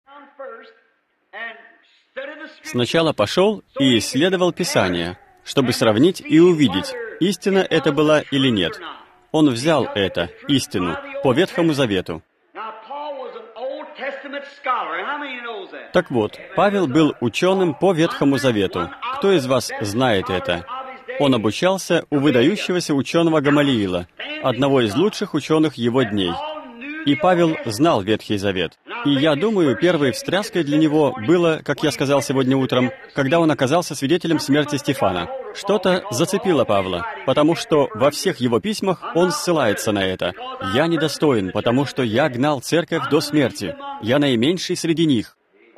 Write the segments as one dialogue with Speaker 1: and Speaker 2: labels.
Speaker 1: Сначала пошел и исследовал Писание, чтобы сравнить и увидеть, истина это была или нет. Он взял это, истину, по Ветхому Завету. Так вот, Павел был ученым по Ветхому Завету. Кто из вас знает это? Он обучался у выдающегося ученого Гамалиила, одного из лучших ученых его дней. И Павел знал Ветхий Завет. И я думаю, первой встряской для него было, как я сказал сегодня утром, когда он оказался свидетелем смерти Стефана. Что-то зацепило Павла, потому что во всех его письмах он ссылается на это. «Я недостоин, потому что я гнал церковь до смерти. Я наименьший среди них».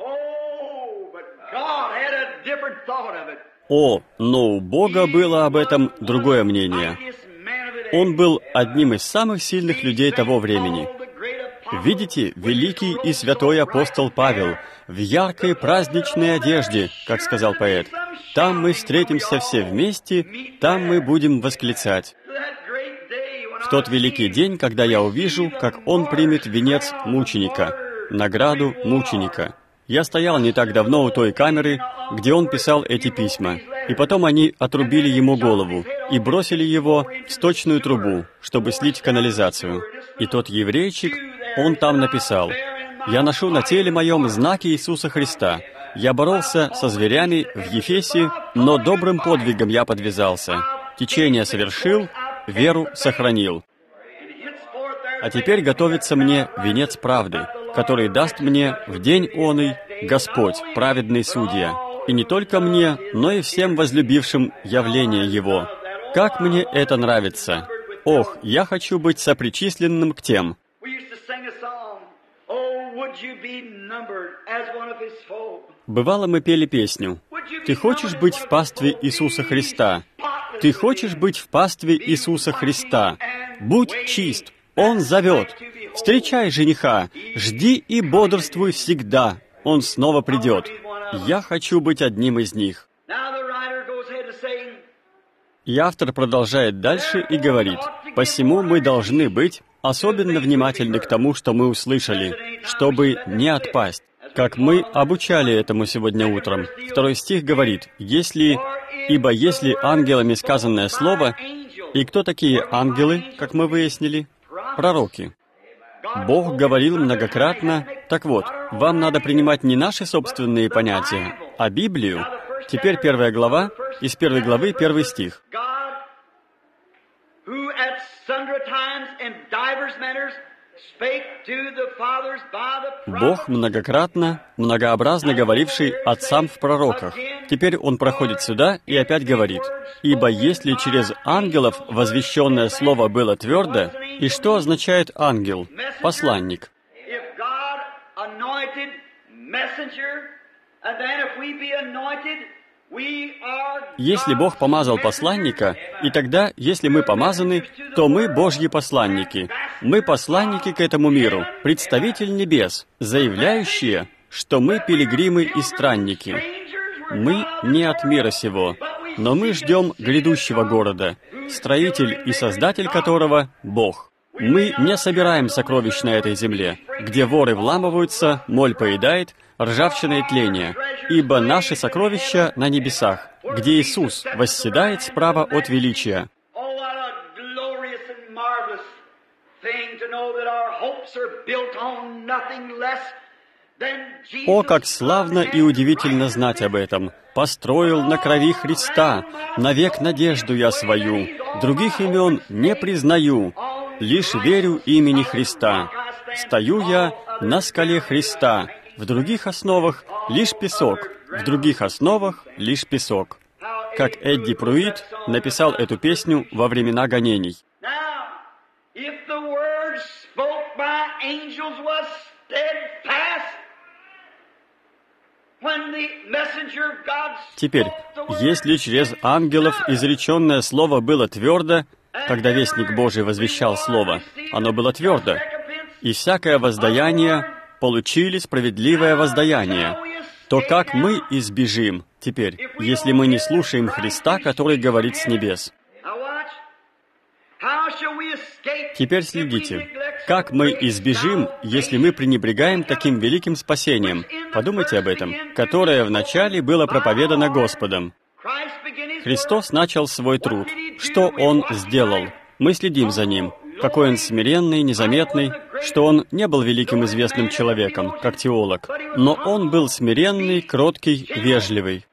Speaker 1: Но у Бога было об этом другое мнение. Он был одним из самых сильных людей того времени. Видите, великий и святой апостол Павел в яркой праздничной одежде, как сказал поэт. Там мы встретимся все вместе, там мы будем восклицать. В тот великий день, когда я увижу, как он примет венец мученика, награду мученика. Я стоял не так давно у той камеры, где он писал эти письма, и потом они отрубили ему голову и бросили его в сточную трубу, чтобы слить в канализацию. И тот еврейчик, он там написал: «Я ношу на теле моем знаки Иисуса Христа. Я боролся со зверями в Ефесе, но добрым подвигом я подвязался. Течение совершил, веру сохранил. А теперь готовится мне венец правды, который даст мне в день оный Господь, праведный судья. И не только мне, но и всем возлюбившим явление Его. Как мне это нравится! Ох, я хочу быть сопричисленным к тем». Бывало, мы пели песню: «Ты хочешь быть в пастве Иисуса Христа? Ты хочешь быть в пастве Иисуса Христа? Будь чист, Он зовет. Встречай жениха, жди и бодрствуй всегда. Он снова придет. Я хочу быть одним из них». И автор продолжает дальше и говорит: «Посему мы должны быть особенно внимательны к тому, что мы услышали, чтобы не отпасть». Как мы обучали этому сегодня утром. 2 стих говорит: «Ибо если ангелами сказанное слово...» И кто такие ангелы, как мы выяснили? Пророки. Бог говорил многократно. Так вот, вам надо принимать не наши собственные понятия, а Библию. Теперь 1 глава, из 1 главы 1 стих. Бог многократно, многообразно говоривший отцам в пророках. Теперь Он проходит сюда и опять говорит: «Ибо если через ангелов возвещенное слово было твердо...» И что означает ангел? Посланник. Если Бог помазал посланника, и тогда, если мы помазаны, то мы Божьи посланники. Мы посланники к этому миру, представитель небес, заявляющие, что мы пилигримы и странники. Мы не от мира сего, но мы ждем грядущего города, строитель и создатель которого — Бог. Мы не собираем сокровищ на этой земле, где воры вламываются, моль поедает, ржавчина и тление, ибо наши сокровища на небесах, где Иисус восседает справа от величия». О, как славно и удивительно знать об этом! «Построил на крови Христа, навек надежду я свою, других имен не признаю, лишь верю имени Христа. Стою я на скале Христа, в других основах лишь песок, в других основах лишь песок». Как Эдди Пруит написал эту песню во времена гонений. Теперь, если через ангелов изреченное слово было твердо, когда вестник Божий возвещал слово, оно было твердо, и всякое воздаяние получили справедливое воздаяние, то как мы избежим теперь, если мы не слушаем Христа, который говорит с небес? Теперь следите. Как мы избежим, если мы пренебрегаем таким великим спасением? Подумайте об этом, которое вначале было проповедано Господом. Христос начал свой труд. Что Он сделал? Мы следим за Ним. Какой Он смиренный, незаметный, что Он не был великим известным человеком, как теолог, но Он был смиренный, кроткий, вежливый.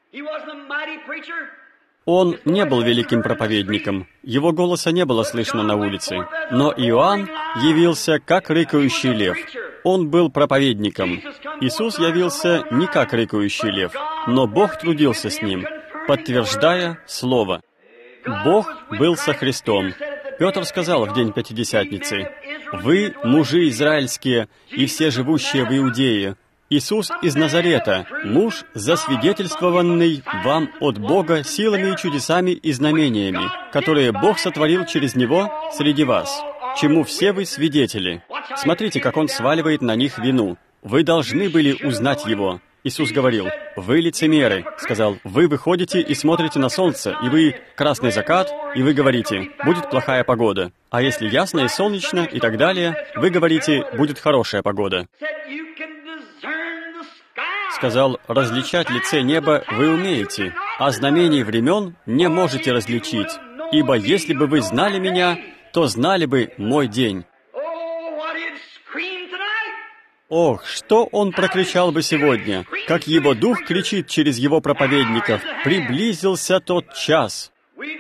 Speaker 1: Он не был великим проповедником, его голоса не было слышно на улице, но Иоанн явился как рыкающий лев. Он был проповедником. Иисус явился не как рыкающий лев, но Бог трудился с Ним, подтверждая Слово. Бог был со Христом. Петр сказал в день Пятидесятницы: «Вы, мужи израильские, и все живущие в Иудее, Иисус из Назарета, муж, засвидетельствованный вам от Бога силами и чудесами и знамениями, которые Бог сотворил через Него среди вас, чему все вы свидетели». Смотрите, как Он сваливает на них вину. Вы должны были узнать Его. Иисус говорил: «Вы лицемеры», сказал, «вы выходите и смотрите на солнце, и вы красный закат, и вы говорите, будет плохая погода. А если ясно и солнечно, и так далее, вы говорите, будет хорошая погода». Сказал, различать лице неба вы умеете, а знамений времен не можете различить, ибо если бы вы знали Меня, то знали бы мой день. Ох, что он прокричал бы сегодня, как его дух кричит через его проповедников: «Приблизился тот час».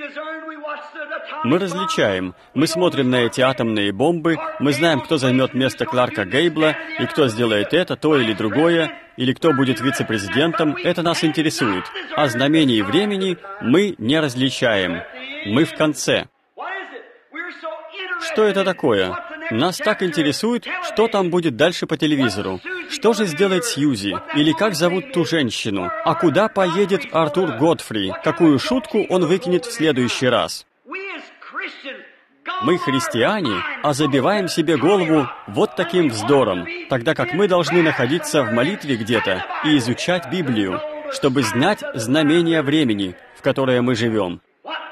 Speaker 1: Мы различаем, мы смотрим на эти атомные бомбы, мы знаем, кто займет место Кларка Гейбла, и кто сделает это, то или другое, или кто будет вице-президентом, это нас интересует. А знамений времени мы не различаем. Мы в конце. Что это такое? Нас так интересует, что там будет дальше по телевизору. Что же сделает Сьюзи? Или как зовут ту женщину? А куда поедет Артур Годфри? Какую шутку он выкинет в следующий раз? Мы, христиане, а забиваем себе голову вот таким вздором, тогда как мы должны находиться в молитве где-то и изучать Библию, чтобы знать знамения времени, в которое мы живем.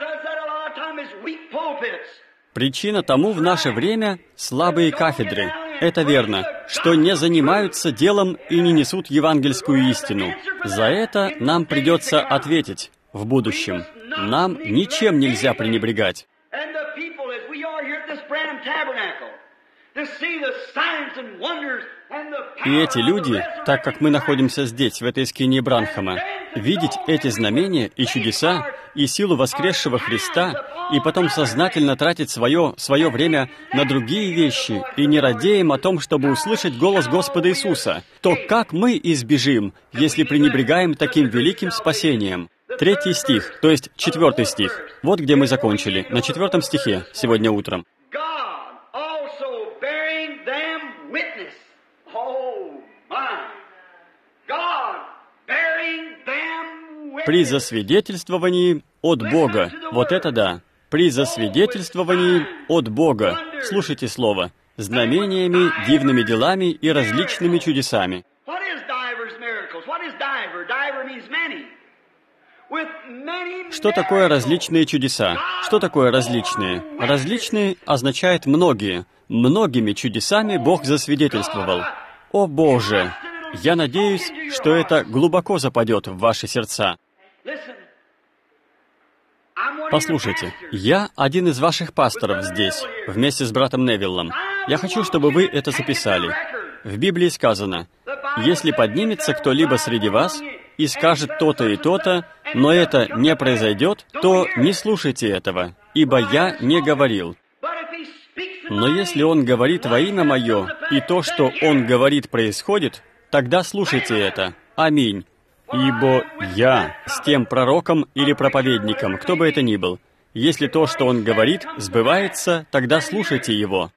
Speaker 1: Причина тому в наше время — слабые кафедры. Это верно, что не занимаются делом и не несут евангельскую истину. За это нам придется ответить в будущем. Нам ничем нельзя пренебрегать. И эти люди, так как мы находимся здесь, в этой скинии Бранхама, видеть эти знамения и чудеса, и силу воскресшего Христа, и потом сознательно тратить свое время на другие вещи, и не радеем о том, чтобы услышать голос Господа Иисуса, то как мы избежим, если пренебрегаем таким великим спасением? 3 стих, то есть 4 стих. Вот где мы закончили, на 4 стихе, сегодня утром. При засвидетельствовании от Бога. Вот это да. При засвидетельствовании от Бога. Слушайте слово. Знамениями, дивными делами и различными чудесами. Что такое различные чудеса? Что такое различные? Различные означает многие. Многими чудесами Бог засвидетельствовал. О Боже! Я надеюсь, что это глубоко западет в ваши сердца. Послушайте, я один из ваших пасторов здесь, вместе с братом Невиллом. Я хочу, чтобы вы это записали. В Библии сказано: «Если поднимется кто-либо среди вас и скажет то-то и то-то, но это не произойдет, то не слушайте этого, ибо я не говорил. Но если он говорит во имя мое, и то, что он говорит, происходит, тогда слушайте это. Аминь. Ибо я с тем пророком или проповедником, кто бы это ни был, если то, что он говорит, сбывается, тогда слушайте его».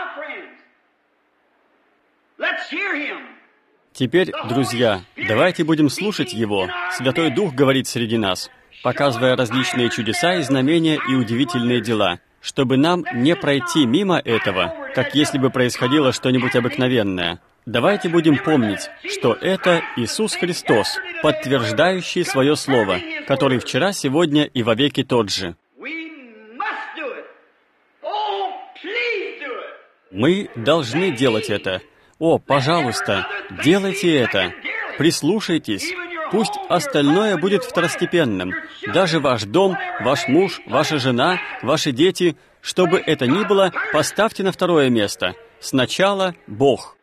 Speaker 1: Теперь, друзья, давайте будем слушать Его. Святой Дух говорит среди нас, показывая различные чудеса и знамения и удивительные дела, чтобы нам не пройти мимо этого, как если бы происходило что-нибудь обыкновенное. Давайте будем помнить, что это Иисус Христос, подтверждающий свое Слово, который вчера, сегодня и вовеки тот же. Мы должны делать это. О, пожалуйста, делайте это. Прислушайтесь. Пусть остальное будет второстепенным. Даже ваш дом, ваш муж, ваша жена, ваши дети, что бы это ни было, поставьте на второе место. Сначала Бог.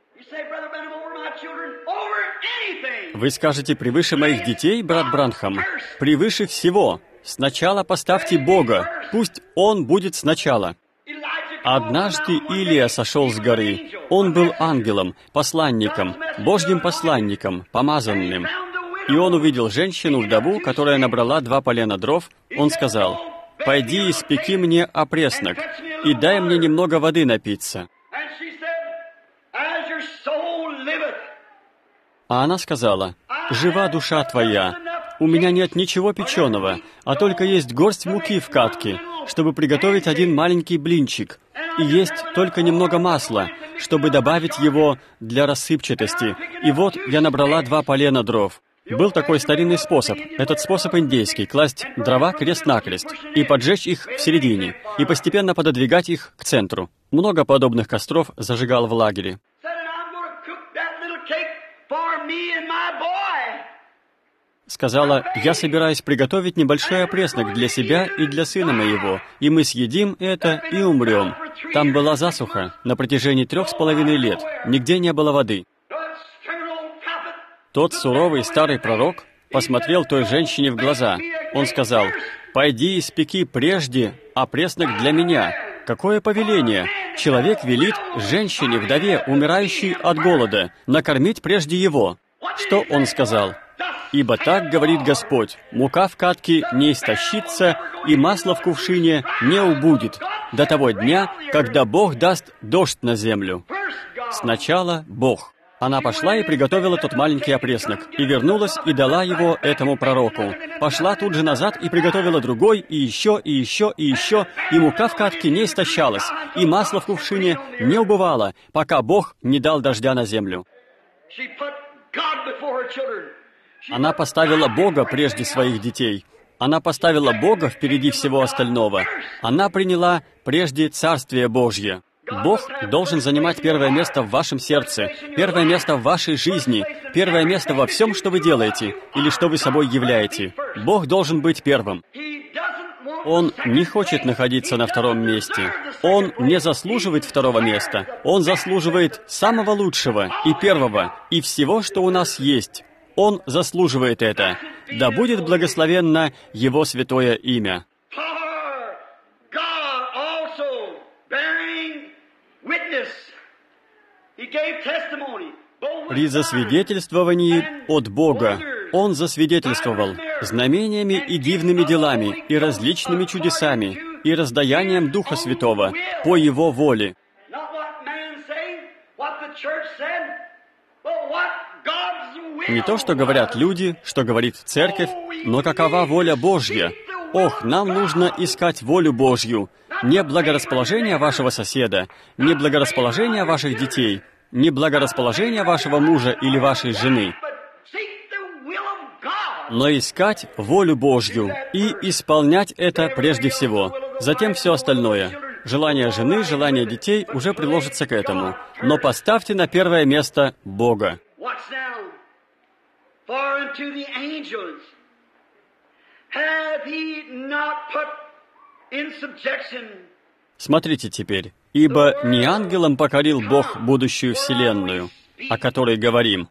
Speaker 1: Вы скажете, превыше моих детей, брат Бранхам, превыше всего. Сначала поставьте Бога. Пусть Он будет сначала. Однажды Илия сошел с горы. Он был ангелом, посланником, Божьим посланником, помазанным. И он увидел женщину-вдову, которая набрала 2 полена дров. Он сказал: «Пойди и спеки мне опреснок, и дай мне немного воды напиться». А она сказала: «Жива душа твоя, у меня нет ничего печеного, а только есть горсть муки в катке, чтобы приготовить 1 маленький блинчик, и есть только немного масла, чтобы добавить его для рассыпчатости. И вот я набрала 2 полена дров». Был такой старинный способ, этот способ индейский, класть дрова крест-накрест и поджечь их в середине, и постепенно пододвигать их к центру. Много подобных костров зажигал в лагере. Сказала: «Я собираюсь приготовить небольшой опреснок для себя и для сына моего, и мы съедим это и умрем». Там была засуха на протяжении 3,5 лет, нигде не было воды. Тот суровый старый пророк посмотрел той женщине в глаза. Он сказал: «Пойди и испеки прежде опреснок для меня». Какое повеление! Человек велит женщине, вдове, умирающей от голода, накормить прежде его. Что он сказал? «Ибо так говорит Господь, мука в катке не истощится, и масло в кувшине не убудет до того дня, когда Бог даст дождь на землю». Сначала Бог. Она пошла и приготовила тот маленький опреснок, и вернулась, и дала его этому пророку. Пошла тут же назад и приготовила другой, и еще, и еще, и еще, и мука в катке не истощалась, и масло в кувшине не убывало, пока Бог не дал дождя на землю. Она поставила Бога прежде своих детей. Она поставила Бога впереди всего остального. Она приняла прежде Царствие Божье. Бог должен занимать первое место в вашем сердце, первое место в вашей жизни, первое место во всем, что вы делаете или что вы собой являете. Бог должен быть первым. Он не хочет находиться на втором месте. Он не заслуживает второго места. Он заслуживает самого лучшего и первого, и всего, что у нас есть. Он заслуживает это. Да будет благословенно Его святое имя. При засвидетельствовании от Бога Он засвидетельствовал знамениями и дивными делами, и различными чудесами, и раздаянием Духа Святого по Его воле. Не то, что говорят люди, что говорит Церковь, но какова воля Божья? Ох, нам нужно искать волю Божью. Не благорасположение вашего соседа, не благорасположение ваших детей, не благорасположение вашего мужа или вашей жены, но искать волю Божью и исполнять это прежде всего. Затем все остальное. Желание жены, желание детей уже приложится к этому. Но поставьте на первое место Бога. Смотрите теперь. «Ибо не ангелам покорил Бог будущую вселенную, о которой говорим».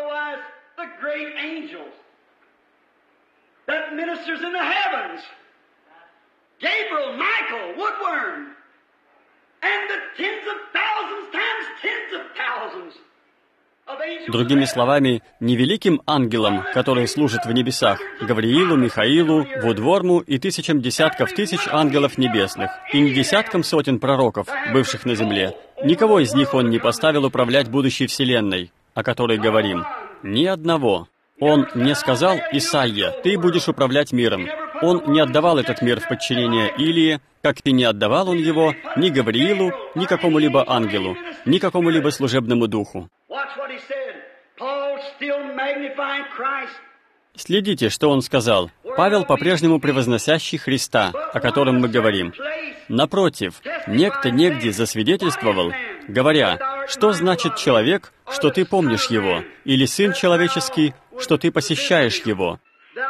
Speaker 1: Другими словами, не великим ангелам, которые служат в небесах, Гавриилу, Михаилу, Вудворму и тысячам десятков тысяч ангелов небесных, и не десяткам сотен пророков, бывших на земле. Никого из них Он не поставил управлять будущей вселенной, о которой говорим. Ни одного. Он не сказал: «Исайя, ты будешь управлять миром». Он не отдавал этот мир в подчинение Илии, как и не отдавал Он его ни Гавриилу, ни какому-либо ангелу, ни какому-либо служебному духу. Следите, что он сказал. Павел, по-прежнему превозносящий Христа, о котором мы говорим. Напротив, некто негде засвидетельствовал: говоря, что значит человек, что ты помнишь его, или сын человеческий, что ты посещаешь его.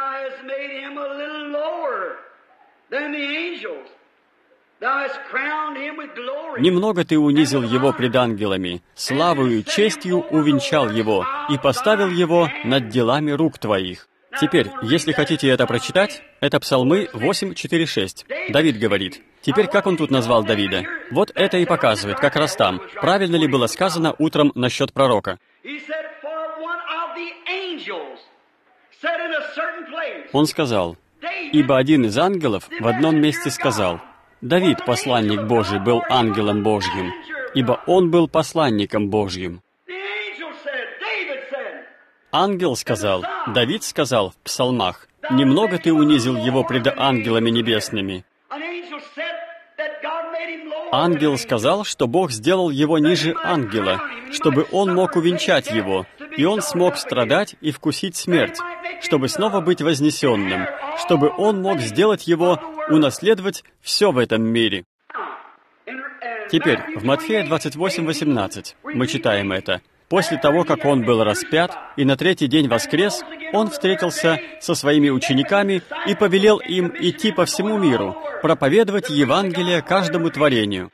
Speaker 1: Немного ты унизил его пред ангелами, славою и честью увенчал его и поставил его над делами рук твоих. Теперь, если хотите это прочитать, это Псалмы 8:4-6. Давид говорит. Теперь, как он тут назвал Давида? Вот это и показывает, как раз там, правильно ли было сказано утром насчет пророка. Он сказал, «Ибо один из ангелов в одном месте сказал, Давид, посланник Божий, был ангелом Божьим, ибо он был посланником Божьим». Ангел сказал, Давид сказал в псалмах, «Немного ты унизил его пред ангелами небесными». Ангел сказал, что Бог сделал его ниже ангела, чтобы он мог увенчать его, и он смог страдать и вкусить смерть, чтобы снова быть вознесенным, чтобы он мог сделать его, унаследовать все в этом мире. Теперь, в Матфея 28:18 мы читаем это. После того, как он был распят и на третий день воскрес, он встретился со своими учениками и повелел им идти по всему миру, проповедовать Евангелие каждому творению.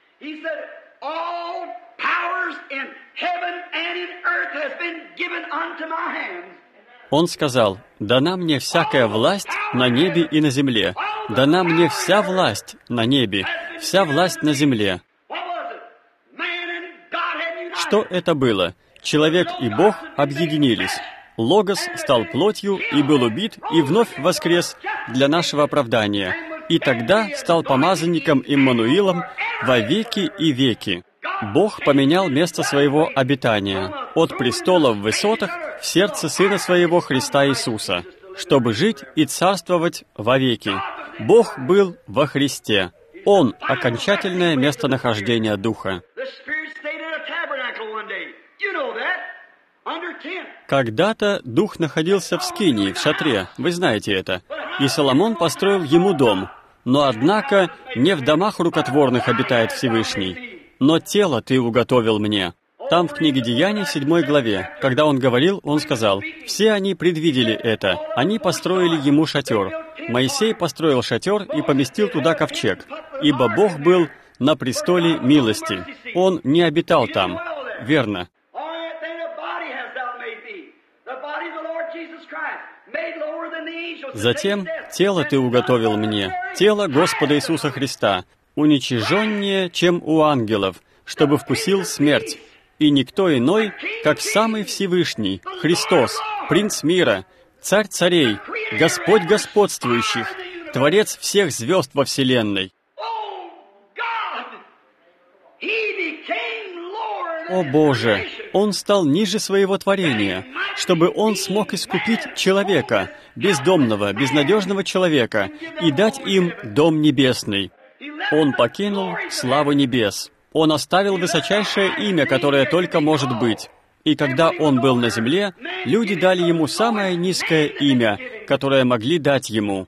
Speaker 1: Он сказал, «Дана мне всякая власть на небе и на земле. Дана мне вся власть на небе, вся власть на земле». Что это было? Человек и Бог объединились. Логос стал плотью и был убит, и вновь воскрес для нашего оправдания. И тогда стал помазанником Иммануилом во веки и веки. Бог поменял место своего обитания от престола в высотах в сердце Сына Своего Христа Иисуса, чтобы жить и царствовать вовеки. Бог был во Христе. Он — окончательное местонахождение Духа. Когда-то Дух находился в скинии, в шатре, вы знаете это, и Соломон построил ему дом. Но, однако, не в домах рукотворных обитает Всевышний, но тело ты уготовил мне. Там, в книге Деяний, 7 главе, когда он говорил, он сказал, «Все они предвидели это, они построили ему шатер. Моисей построил шатер и поместил туда ковчег, ибо Бог был на престоле милости. Он не обитал там». Верно. Затем тело ты уготовил мне, тело Господа Иисуса Христа, уничиженнее, чем у ангелов, чтобы вкусил смерть. И никто иной, как самый Всевышний, Христос, Принц мира, Царь царей, Господь господствующих, Творец всех звезд во вселенной. О Боже! Он стал ниже своего творения, чтобы Он смог искупить человека, бездомного, безнадежного человека, и дать им дом небесный. Он покинул славу небес. Он оставил высочайшее имя, которое только может быть. И когда Он был на земле, люди дали Ему самое низкое имя, которое могли дать Ему.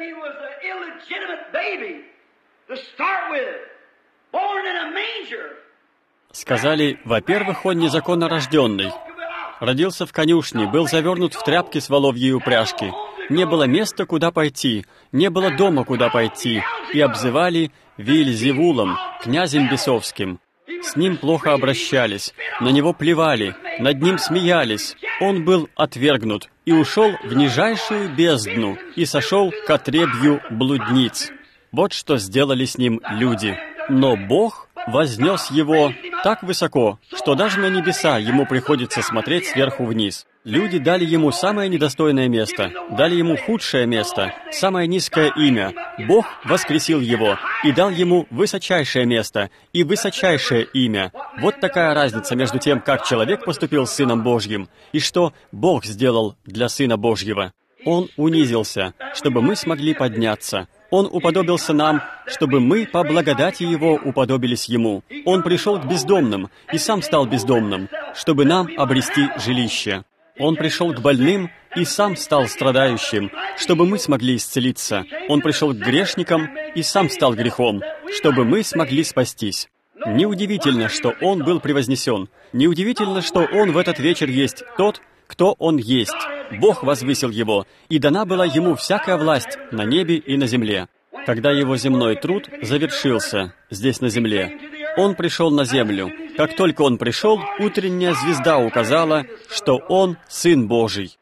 Speaker 1: Сказали, во-первых, он незаконно рожденный. Родился в конюшне, был завернут в тряпки с воловьей упряжки. Не было места, куда пойти, не было дома, куда пойти. И обзывали Вельзевулом, князем бесовским. С ним плохо обращались, на него плевали, над ним смеялись. Он был отвергнут и ушел в нижайшую бездну и сошел к отребью блудниц. Вот что сделали с ним люди. Но Бог вознес его так высоко, что даже на небеса ему приходится смотреть сверху вниз. Люди дали ему самое недостойное место, дали ему худшее место, самое низкое имя. Бог воскресил его и дал ему высочайшее место и высочайшее имя. Вот такая разница между тем, как человек поступил с Сыном Божьим, и что Бог сделал для Сына Божьего. Он унизился, чтобы мы смогли подняться. Он уподобился нам, чтобы мы по благодати Его уподобились Ему. Он пришел к бездомным и сам стал бездомным, чтобы нам обрести жилище. Он пришел к больным и сам стал страдающим, чтобы мы смогли исцелиться. Он пришел к грешникам и сам стал грехом, чтобы мы смогли спастись. Неудивительно, что Он был превознесен. Неудивительно, что Он в этот вечер есть тот, кто Он есть. Бог возвысил Его, и дана была Ему всякая власть на небе и на земле. Когда Его земной труд завершился здесь на земле, Он пришел на землю. Как только Он пришел, утренняя звезда указала, что Он Сын Божий.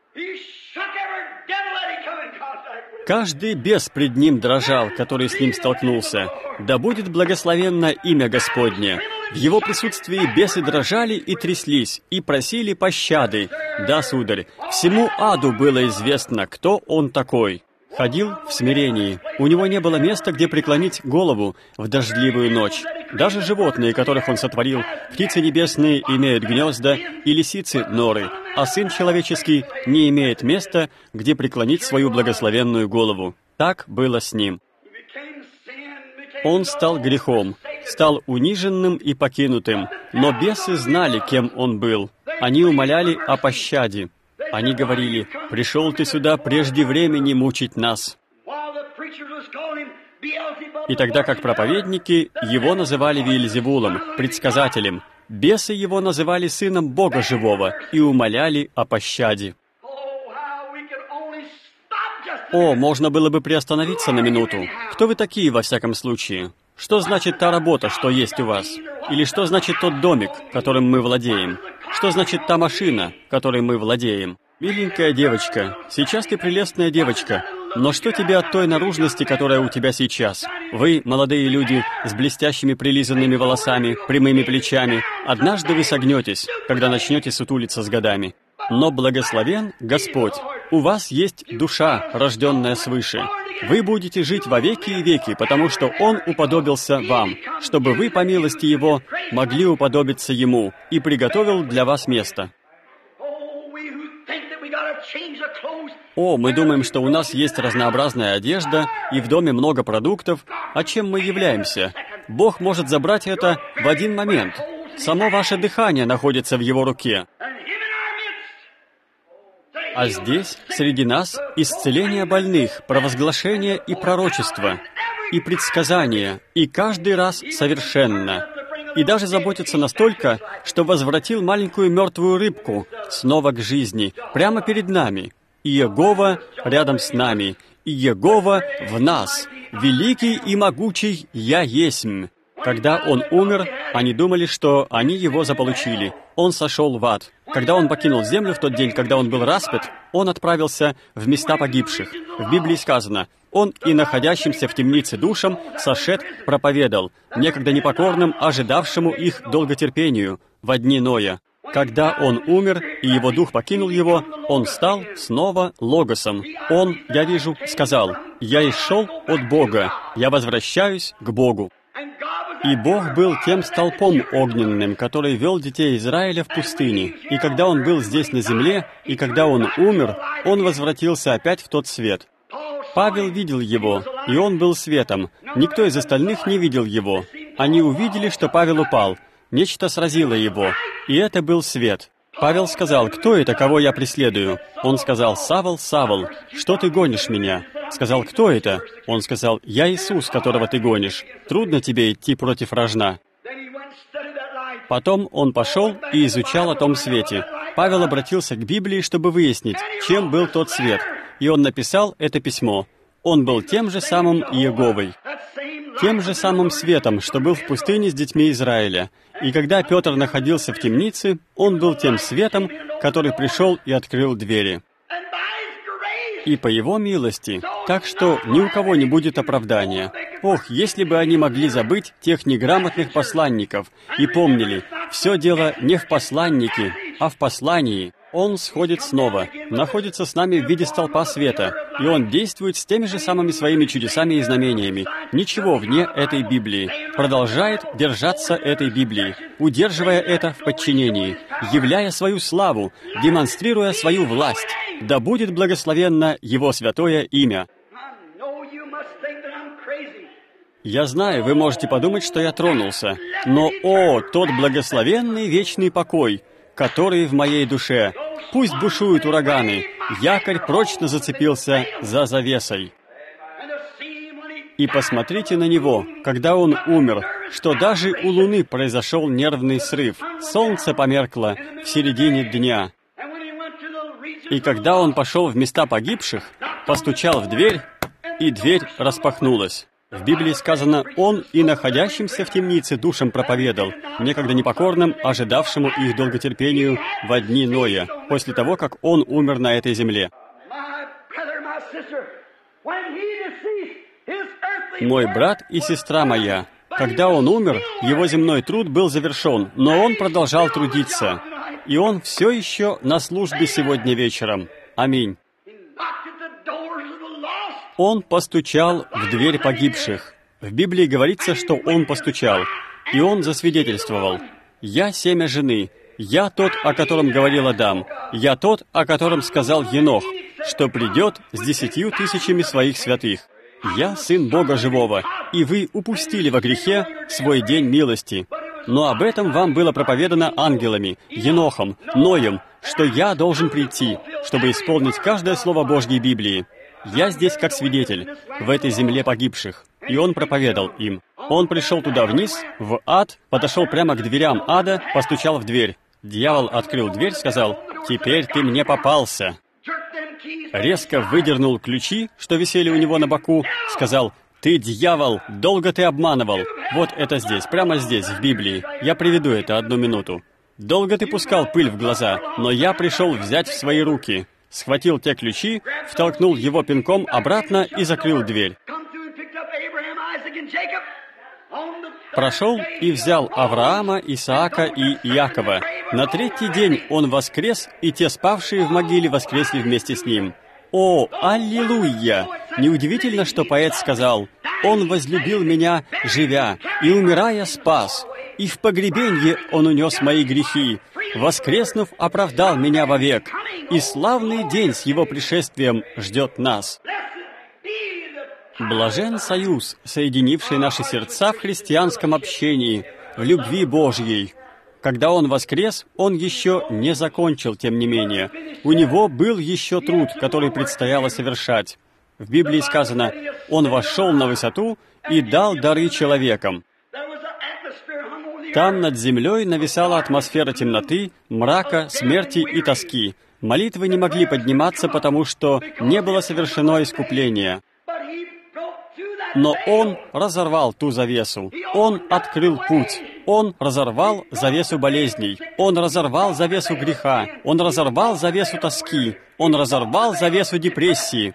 Speaker 1: Каждый бес пред Ним дрожал, который с Ним столкнулся. Да будет благословенно имя Господне. В Его присутствии бесы дрожали и тряслись, и просили пощады. Да, сударь, всему аду было известно, кто Он такой. Ходил в смирении. У Него не было места, где преклонить голову в дождливую ночь. Даже животные, которых Он сотворил, птицы небесные имеют гнезда, и лисицы — норы, а Сын Человеческий не имеет места, где преклонить свою благословенную голову. Так было с Ним. Он стал грехом, стал униженным и покинутым, но бесы знали, кем Он был. Они умоляли о пощаде. Они говорили: «Пришел ты сюда прежде времени мучить нас». И тогда как проповедники Его называли Веельзевулом, предсказателем, бесы Его называли Сыном Бога Живого и умоляли о пощаде. О, можно было бы приостановиться на минуту. Кто вы такие, во всяком случае? Что значит та работа, что есть у вас? Или что значит тот домик, которым мы владеем? Что значит та машина, которой мы владеем? Миленькая девочка, сейчас ты прелестная девочка, но что тебе от той наружности, которая у тебя сейчас? Вы, молодые люди, с блестящими прилизанными волосами, прямыми плечами, однажды вы согнетесь, когда начнете сутулиться с годами. Но благословен Господь. У вас есть душа, рожденная свыше. Вы будете жить во веки и веки, потому что Он уподобился вам, чтобы вы, по милости Его, могли уподобиться Ему, и приготовил для вас место. О, мы думаем, что у нас есть разнообразная одежда, и в доме много продуктов, а чем мы являемся? Бог может забрать это в один момент. Само ваше дыхание находится в Его руке. А здесь, среди нас, исцеление больных, провозглашение и пророчество, и предсказание, и каждый раз совершенно. И даже заботится настолько, что возвратил маленькую мертвую рыбку снова к жизни, прямо перед нами. И Иегова рядом с нами, и Иегова в нас, великий и могучий Я есмь. Когда Он умер, они думали, что они Его заполучили. Он сошел в ад. Когда Он покинул землю в тот день, когда Он был распят, Он отправился в места погибших. В Библии сказано: Он и находящимся в темнице душам сошед проповедал, некогда непокорным, ожидавшему их долготерпению во дни Ноя. Когда Он умер, и Его дух покинул Его, Он стал снова Логосом. Он, я вижу, сказал: «Я исшел от Бога, я возвращаюсь к Богу». И Бог был тем столпом огненным, который вел детей Израиля в пустыне. И когда Он был здесь на земле, и когда Он умер, Он возвратился опять в тот свет. Павел видел Его, и он был светом. Никто из остальных не видел Его. Они увидели, что Павел упал. Нечто сразило его, и это был свет. Павел сказал: «Кто это, кого я преследую?» Он сказал: «Савл, Савл, что ты гонишь меня?» Сказал: «Кто это?» Он сказал: «Я Иисус, которого ты гонишь. Трудно тебе идти против рожна». Потом он пошел и изучал о том свете. Павел обратился к Библии, чтобы выяснить, чем был тот свет, и он написал это письмо. Он был тем же самым Иеговой, тем же самым светом, что был в пустыне с детьми Израиля. И когда Петр находился в темнице, он был тем светом, который пришел и открыл двери. И по Его милости, так что ни у кого не будет оправдания. Ох, если бы они могли забыть тех неграмотных посланников и помнили, все дело не в посланнике, а в послании. Он сходит снова, находится с нами в виде столпа света, и Он действует с теми же самыми своими чудесами и знамениями. Ничего вне этой Библии. Продолжает держаться этой Библии, удерживая это в подчинении, являя свою славу, демонстрируя свою власть. Да будет благословенно Его святое имя. Я знаю, вы можете подумать, что я тронулся, но, о, тот благословенный вечный покой, который в моей душе. Пусть бушуют ураганы, якорь прочно зацепился за завесой. И посмотрите на него, когда он умер, что даже у Луны произошел нервный срыв. Солнце померкло в середине дня. И когда он пошел в места погибших, постучал в дверь, и дверь распахнулась. В Библии сказано, он и находящимся в темнице душам проповедал, некогда непокорным, ожидавшему их долготерпению во дни Ноя, после того, как он умер на этой земле. Мой брат и сестра моя, когда он умер, его земной труд был завершен, но он продолжал трудиться. И он все еще на службе сегодня вечером. Аминь. Он постучал в дверь погибших. В Библии говорится, что он постучал, и он засвидетельствовал. «Я семя жены, я тот, о котором говорил Адам, я тот, о котором сказал Енох, что придет с 10 000 своих святых. Я сын Бога живого, и вы упустили во грехе свой день милости. Но об этом вам было проповедано ангелами, Енохом, Ноем, что я должен прийти, чтобы исполнить каждое слово Божьей Библии. Я здесь как свидетель, в этой земле погибших». И он проповедал им. Он пришел туда вниз, в ад, подошел прямо к дверям ада, постучал в дверь. Дьявол открыл дверь, сказал: «Теперь ты мне попался». Резко выдернул ключи, что висели у него на боку, сказал: «Ты, дьявол, долго ты обманывал». Вот это здесь, прямо здесь, в Библии. Я приведу это 1 минуту. «Долго ты пускал пыль в глаза, но я пришел взять в свои руки». Схватил те ключи, втолкнул его пинком обратно и закрыл дверь. Прошел и взял Авраама, Исаака и Иакова. На 3-й день он воскрес, и те, спавшие в могиле, воскресли вместе с ним. О, аллилуйя! Неудивительно, что поэт сказал: «Он возлюбил меня, живя, и, умирая, спас, и в погребенье он унес мои грехи, воскреснув, оправдал меня вовек, и славный день с его пришествием ждет нас». Блажен союз, соединивший наши сердца в христианском общении, в любви Божьей. Когда он воскрес, он еще не закончил, тем не менее. У него был еще труд, который предстояло совершать. В Библии сказано: «Он вошел на высоту и дал дары человекам». Там над землей нависала атмосфера темноты, мрака, смерти и тоски. Молитвы не могли подниматься, потому что не было совершено искупление. Но Он разорвал ту завесу. Он открыл путь. Он разорвал завесу болезней. Он разорвал завесу греха. Он разорвал завесу тоски. Он разорвал завесу депрессии.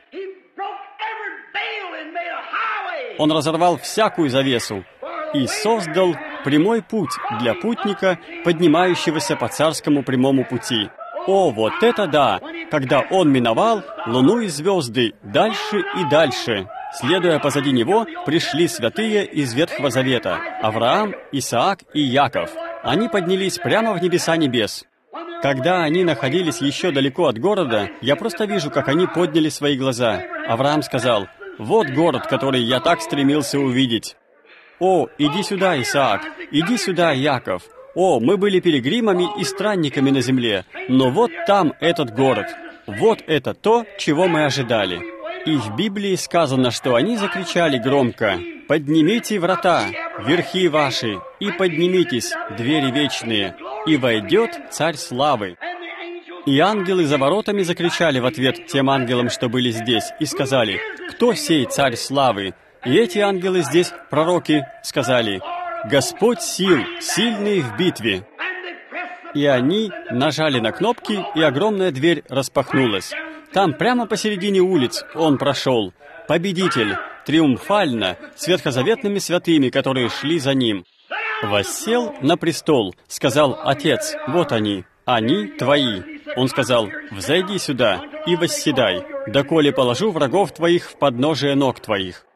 Speaker 1: Он разорвал всякую завесу и создал прямой путь для путника, поднимающегося по царскому прямому пути. О, вот это да! Когда он миновал луну и звезды дальше и дальше. Следуя позади него, пришли святые из Ветхого Завета — Авраам, Исаак и Яков. Они поднялись прямо в небеса небес. Когда они находились еще далеко от города, я просто вижу, как они подняли свои глаза. Авраам сказал: «Вот город, который я так стремился увидеть». «О, иди сюда, Исаак, иди сюда, Яков. О, мы были пилигримами и странниками на земле, но вот там этот город. Вот это то, чего мы ожидали». И в Библии сказано, что они закричали громко: «Поднимите врата, верхи ваши, и поднимитесь, двери вечные, и войдет Царь Славы». И ангелы за воротами закричали в ответ тем ангелам, что были здесь, и сказали: «Кто сей Царь Славы?» И эти ангелы здесь, пророки, сказали: «Господь сил, сильный в битве». И они нажали на кнопки, и огромная дверь распахнулась. Там, прямо посередине улиц, он прошел, победитель, триумфально, с ветхозаветными святыми, которые шли за ним. «Воссел на престол», — сказал Отец: «Вот они твои». Он сказал: «Взойди сюда и восседай, доколе положу врагов твоих в подножие ног твоих».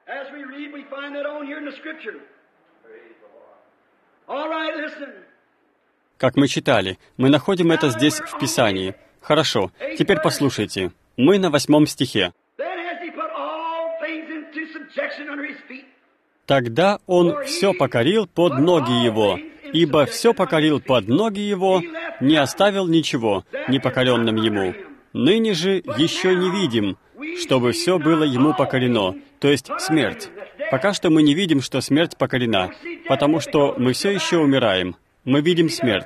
Speaker 1: Как мы читали, мы находим это здесь в Писании. Хорошо, теперь послушайте. Мы на 8 стихе. «Тогда он все покорил под ноги его, ибо все покорил под ноги его, не оставил ничего непокоренным ему. Ныне же еще не видим, чтобы все было ему покорено, то есть смерть. Пока что мы не видим, что смерть покорена, потому что мы все еще умираем. Мы видим смерть.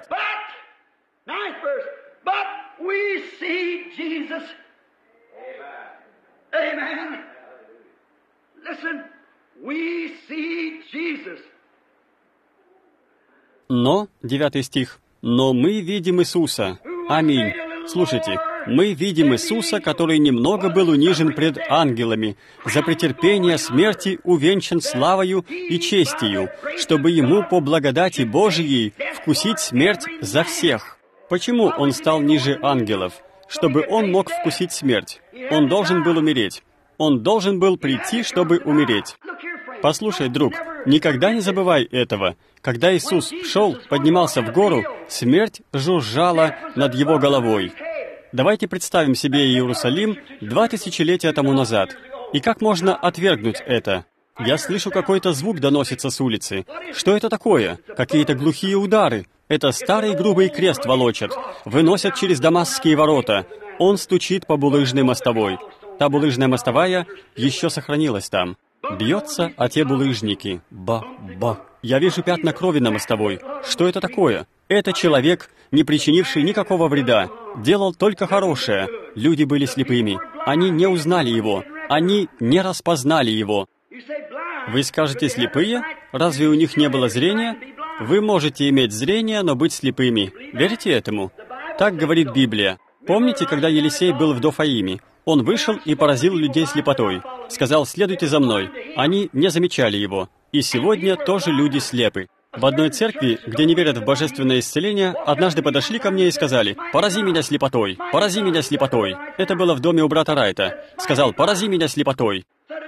Speaker 1: Но, 9 стих, «Но мы видим Иисуса». Аминь. Слушайте, мы видим Иисуса, который немного был унижен пред ангелами, за претерпение смерти увенчан славою и честью, чтобы Ему по благодати Божией вкусить смерть за всех. Почему Он стал ниже ангелов? Чтобы Он мог вкусить смерть. Он должен был умереть. Он должен был прийти, чтобы умереть. Послушай, друг, никогда не забывай этого. Когда Иисус шел, поднимался в гору, смерть жужжала над Его головой. Давайте представим себе Иерусалим 2000 тому назад. И как можно отвергнуть это? Я слышу, какой-то звук доносится с улицы. Что это такое? Какие-то глухие удары. Это старый грубый крест волочат. Выносят через Дамасские ворота. Он стучит по булыжной мостовой. Та булыжная мостовая еще сохранилась там. Бьется о те булыжники. Ба-ба. Я вижу пятна крови на мостовой. Что это такое? Это человек, не причинивший никакого вреда. Делал только хорошее. Люди были слепыми. Они не узнали Его. Они не распознали Его. Вы скажете, слепые? Разве у них не было зрения? Вы можете иметь зрение, но быть слепыми. Верите этому? Так говорит Библия. Помните, когда Елисей был в Дофаиме? Он вышел и поразил людей слепотой. Сказал, следуйте за мной. Они не замечали его. И сегодня тоже люди слепы. В одной церкви, где не верят в божественное исцеление, однажды подошли ко мне и сказали, «Порази меня слепотой! Порази меня слепотой!» Это было в доме у брата Райта. Сказал, «Порази меня слепотой!»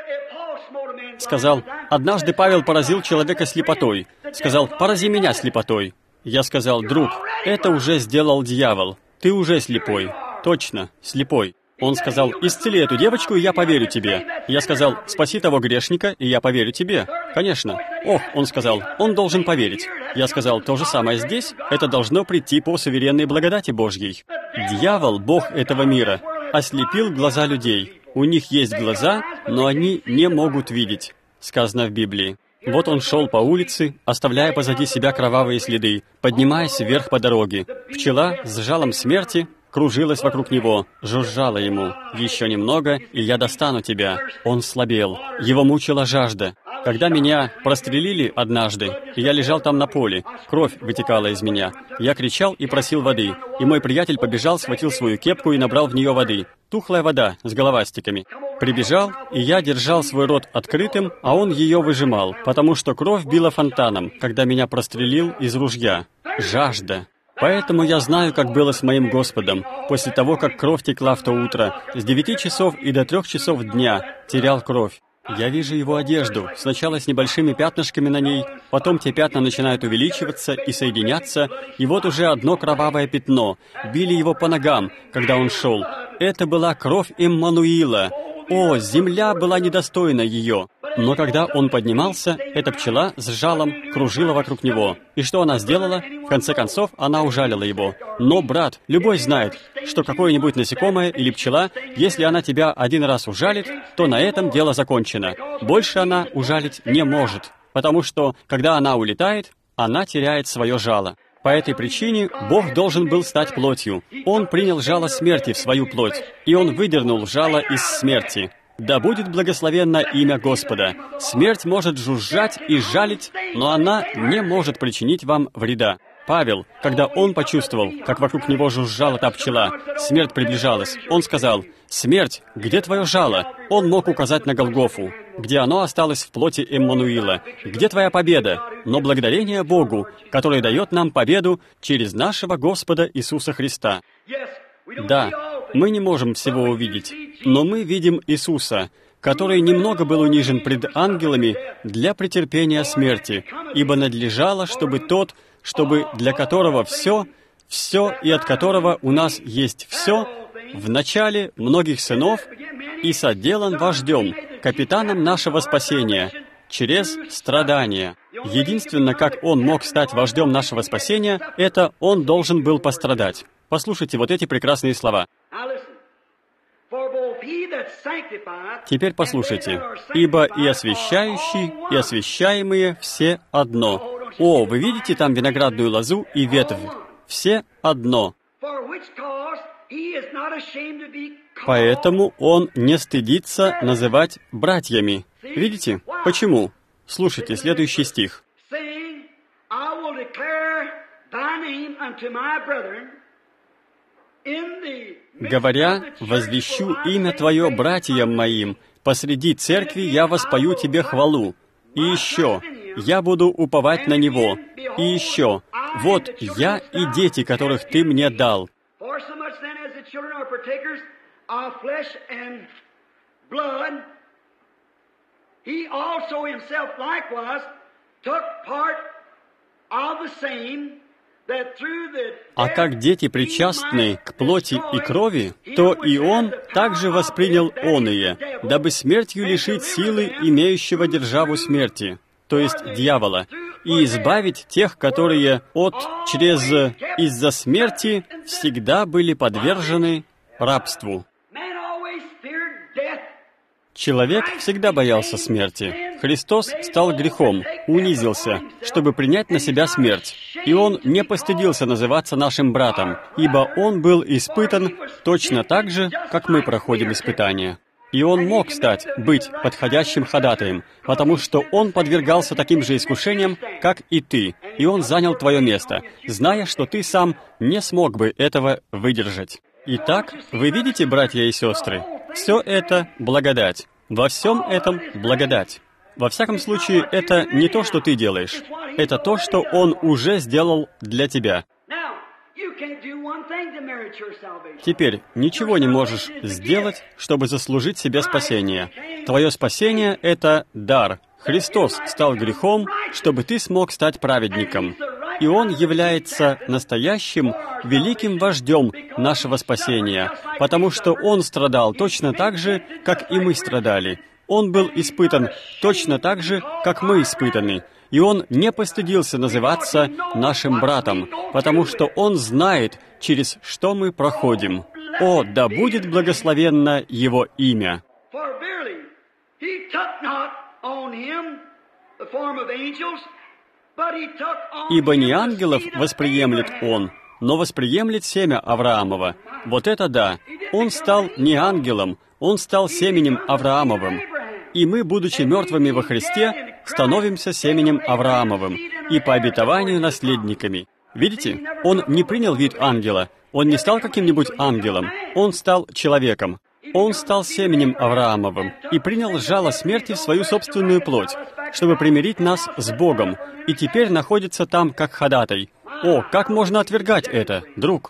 Speaker 1: Сказал, «Однажды Павел поразил человека слепотой». Сказал, «Порази меня слепотой». Я сказал, «Друг, это уже сделал дьявол. Ты уже слепой. Точно, слепой». Он сказал, «Исцели эту девочку, и я поверю тебе». Я сказал, «Спаси того грешника, и я поверю тебе». Конечно. Ох, он сказал, «Он должен поверить». Я сказал, «То же самое здесь. Это должно прийти по суверенной благодати Божьей». Дьявол, бог этого мира, ослепил глаза людей. У них есть глаза, но они не могут видеть, сказано в Библии. Вот он шел по улице, оставляя позади себя кровавые следы, поднимаясь вверх по дороге. Пчела с жалом смерти кружилась вокруг него, жужжала ему. «Еще немного, и я достану тебя». Он слабел. Его мучила жажда. Когда меня прострелили однажды, и я лежал там на поле, кровь вытекала из меня. Я кричал и просил воды, и мой приятель побежал, схватил свою кепку и набрал в нее воды. Тухлая вода с головастиками. Прибежал, и я держал свой рот открытым, а он ее выжимал, потому что кровь била фонтаном, когда меня прострелил из ружья. Жажда. Поэтому я знаю, как было с моим Господом, после того, как кровь текла в то утро, с 9 часов и до 3 часов дня, терял кровь. Я вижу его одежду, сначала с небольшими пятнышками на ней, потом те пятна начинают увеличиваться и соединяться, и вот уже одно кровавое пятно. Били его по ногам, когда он шел. Это была кровь Иммануила. О, земля была недостойна ее. Но когда он поднимался, эта пчела с жалом кружила вокруг него. И что она сделала? В конце концов, она ужалила его. Но, брат, любой знает, что какое-нибудь насекомое или пчела, если она тебя один раз ужалит, то на этом дело закончено. Больше она ужалить не может, потому что, когда она улетает, она теряет свое жало. По этой причине Бог должен был стать плотью. Он принял жало смерти в свою плоть, и Он выдернул жало из смерти. Да будет благословенно имя Господа. Смерть может жужжать и жалить, но она не может причинить вам вреда. Павел, когда он почувствовал, как вокруг него жужжала та пчела, смерть приближалась, он сказал, «Смерть, где твое жало?» Он мог указать на Голгофу, где оно осталось в плоти Эммануила. «Где твоя победа?» Но благодарение Богу, который дает нам победу через нашего Господа Иисуса Христа. Да, мы не можем всего увидеть, но мы видим Иисуса, который немного был унижен пред ангелами для претерпения смерти, ибо надлежало, чтобы тот, чтобы для которого все и от которого у нас есть все, в начале многих сынов и соделан вождем, капитаном нашего спасения, через страдания. Единственное, как он мог стать вождем нашего спасения, это он должен был пострадать. Послушайте вот эти прекрасные слова. Теперь послушайте. «Ибо и освящающий, и освящаемые все одно». О, вы видите там виноградную лозу и ветвь? Все одно. Поэтому он не стыдится называть братьями. Видите? Почему? Слушайте, следующий стих. «Говоря, возвещу имя Твое братьям моим, посреди церкви я воспою Тебе хвалу. И еще, я буду уповать на Него. И еще, вот я и дети, которых Ты мне дал». А как дети причастны к плоти и крови, то и он также воспринял оные, дабы смертью лишить силы имеющего державу смерти, то есть дьявола, и избавить тех, которые из-за смерти всегда были подвержены рабству. Человек всегда боялся смерти. Христос стал грехом, унизился, чтобы принять на себя смерть. И Он не постыдился называться нашим братом, ибо Он был испытан точно так же, как мы проходим испытания. И Он мог быть подходящим ходатаем, потому что Он подвергался таким же искушениям, как и ты, и Он занял твое место, зная, что ты сам не смог бы этого выдержать. Итак, вы видите, братья и сестры, все это благодать. Во всем этом благодать. Во всяком случае, это не то, что ты делаешь. Это то, что Он уже сделал для тебя. Теперь ничего не можешь сделать, чтобы заслужить себе спасение. Твое спасение — это дар. Христос стал грехом, чтобы ты смог стать праведником. И Он является настоящим великим вождем нашего спасения, потому что Он страдал точно так же, как и мы страдали. Он был испытан точно так же, как мы испытаны. И Он не постыдился называться нашим братом, потому что Он знает, через что мы проходим. О, да будет благословенно Его имя! Ибо не ангелов восприемлет Он, но восприемлет семя Авраамова. Вот это да! Он стал не ангелом, Он стал семенем Авраамовым. И мы, будучи мертвыми во Христе, становимся семенем Авраамовым и по обетованию наследниками. Видите? Он не принял вид ангела, он не стал каким-нибудь ангелом, он стал человеком. Он стал семенем Авраамовым и принял жало смерти в свою собственную плоть, чтобы примирить нас с Богом, и теперь находится там как ходатай. О, как можно отвергать это, друг?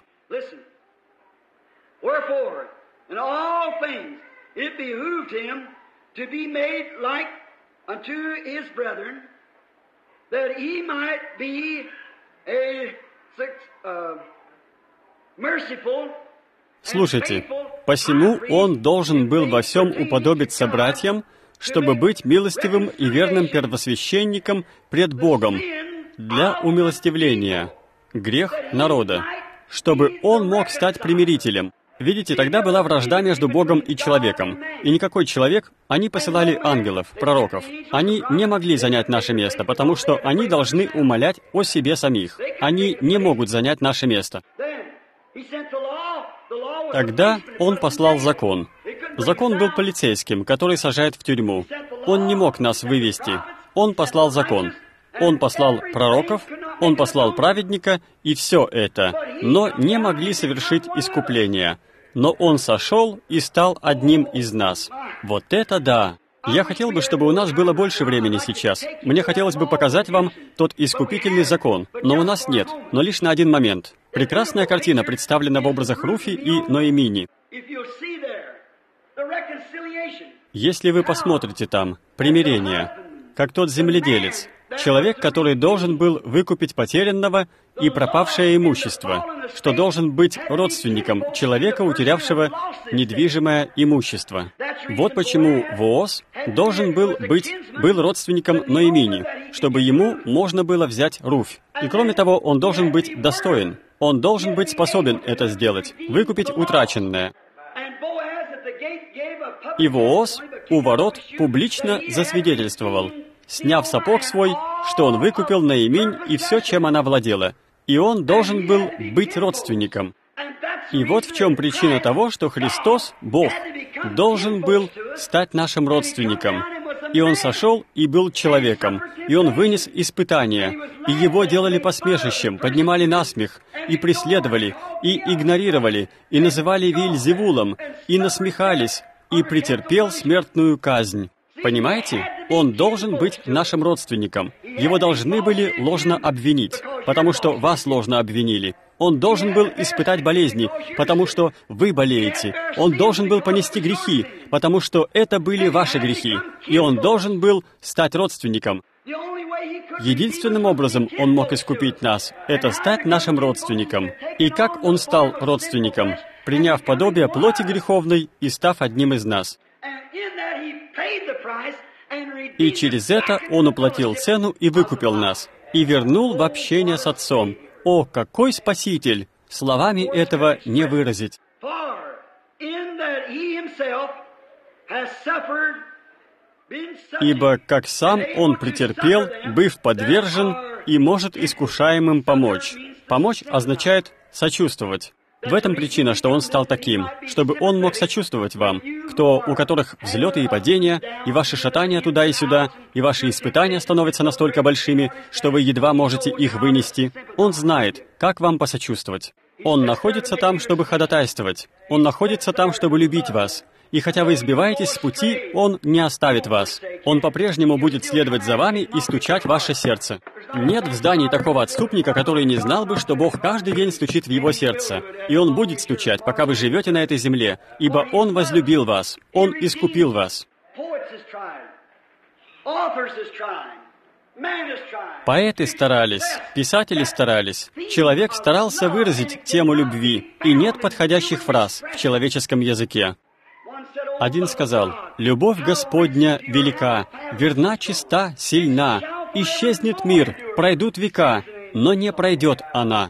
Speaker 1: Слушайте, посему Он должен был во всем уподобиться братьям, чтобы быть милостивым и верным первосвященником пред Богом для умилостивления, грех народа, чтобы Он мог стать примирителем. Видите, тогда была вражда между Богом и человеком, и никакой человек, они посылали ангелов, пророков. Они не могли занять наше место, потому что они должны умолять о себе самих. Они не могут занять наше место. Тогда Он послал закон. Закон был полицейским, который сажает в тюрьму. Он не мог нас вывести. Он послал закон. Он послал пророков, Он послал праведника, и все это, но не могли совершить искупление. Но Он сошел и стал одним из нас. Вот это да! Я хотел бы, чтобы у нас было больше времени сейчас. Мне хотелось бы показать вам тот искупительный закон, но у нас нет, но лишь на один момент. Прекрасная картина представлена в образах Руфи и Ноэмини. Если вы посмотрите там, примирение, как тот земледелец, человек, который должен был выкупить потерянного и пропавшее имущество, что должен быть родственником человека, утерявшего недвижимое имущество. Вот почему Вооз должен был родственником Ноэмини, чтобы ему можно было взять Руфь. И кроме того, он должен быть достоин. Он должен быть способен это сделать, выкупить утраченное. И Вооз у ворот публично засвидетельствовал, сняв сапог свой, что он выкупил Наиминь и все, чем она владела. И он должен был быть родственником. И вот в чем причина того, что Христос, Бог, должен был стать нашим родственником. И Он сошел и был человеком, и Он вынес испытания, и Его делали посмешищем, поднимали насмех, и преследовали, и игнорировали, и называли Виэльзевулом, и насмехались, и претерпел смертную казнь. Понимаете? Он должен быть нашим родственником. Его должны были ложно обвинить, потому что вас ложно обвинили. Он должен был испытать болезни, потому что вы болеете. Он должен был понести грехи, потому что это были ваши грехи. И он должен был стать родственником. Единственным образом он мог искупить нас — это стать нашим родственником. И как он стал родственником? Приняв подобие плоти греховной и став одним из нас. И через это он уплатил цену и выкупил нас, и вернул в общение с Отцом. О, какой Спаситель! Словами этого не выразить. Ибо как сам он претерпел, быв подвержен, и может искушаемым помочь. Помочь означает сочувствовать. В этом причина, что он стал таким, чтобы он мог сочувствовать вам, у которых взлеты и падения, и ваши шатания туда и сюда, и ваши испытания становятся настолько большими, что вы едва можете их вынести. Он знает, как вам посочувствовать. Он находится там, чтобы ходатайствовать. Он находится там, чтобы любить вас. И хотя вы сбиваетесь с пути, Он не оставит вас. Он по-прежнему будет следовать за вами и стучать в ваше сердце. Нет в здании такого отступника, который не знал бы, что Бог каждый день стучит в его сердце. И Он будет стучать, пока вы живете на этой земле, ибо Он возлюбил вас. Он искупил вас. Поэты старались, писатели старались, человек старался выразить тему любви, и нет подходящих фраз в человеческом языке. Один сказал: «Любовь Господня велика, верна, чиста, сильна. Исчезнет мир, пройдут века, но не пройдет она».